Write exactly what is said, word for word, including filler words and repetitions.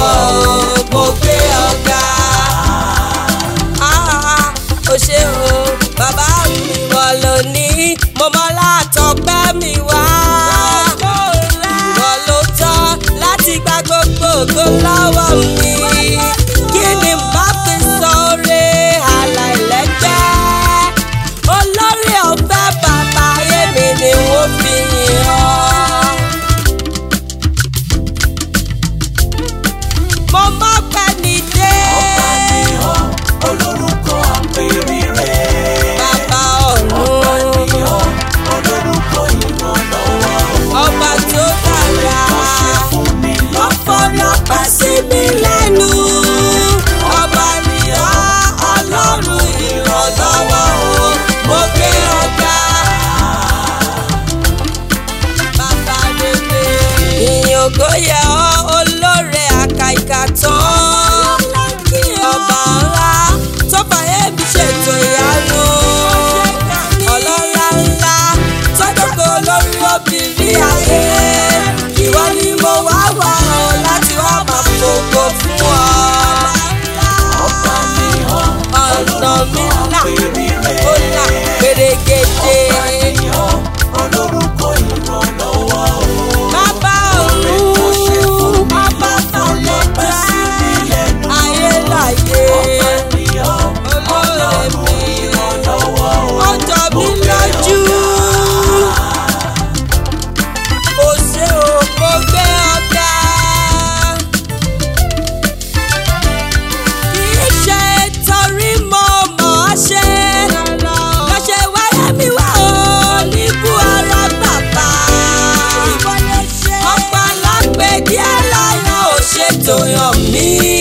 o, mo gbé ọ̀gá. Ó ṣé o, bàbá mi wọ́n ló ní, mo mọ látọpẹ́ mi wá. Ìwọ ló tọ́ láti gba gbogbo ògo lọ́wọ́ mi. Kí ni bá fi sọ oore aláìlẹ́gbẹ́? Olórí ọ̀fẹ́ bàbá ayé mi ni wọ́n fi yìn ọ́. Mo mọ̀ pé ní dé. Ọba ni ọ́, olórúkọ àpèrire. Bàbá ọ̀run. Ọba ni ọ́, olórúkọ ìrànlọ́wọ́. Ọba tó dára. Ó ṣe fún mi Ọ̀pọ̀lọpọ̀ sí mi lẹ́nu. Ọba ni ọ́, Ọlọ́run ìrànlọ́wọ́ o, mo gbé ọ̀gá. Bàbá rere. Ìyìn ògo yẹ ọ́, olóore àkàìkà tán. Ọba ńlá tó fàyè mi ṣètò ìyanu. Ọlọ́lá ńlá tó jókòó lórí obìnrin ayé. Ìwọ ni mo wá wá ọ láti wá máa fògo fún ọ. ọba ni ọ́, Ọ̀nà mi là, àpèrire. ó là pèrègèdè. Ọba ni ọ́, olórúkọ ìrànlọ́wọ́. Bàbá ọ̀run, bàbá Ọlọ́pẹ́ sí mi lẹ́nu. ayé láyé. Ọba ni ọ́, Olóore Ọlọ́run mi, ìrànlọ́wọ́. ó jọ mí lójú. Ó ṣé o, mo gbé ọ̀gá. Kì í ṣe torí mo mọ̀ ọ́ ṣe. Lọ ṣe wáyé mi wá o, níbú ara bàbá. Ọ̀pọ̀ lápẹ̀ díẹ̀ láyọ̀ ò ṣètò yàn mí.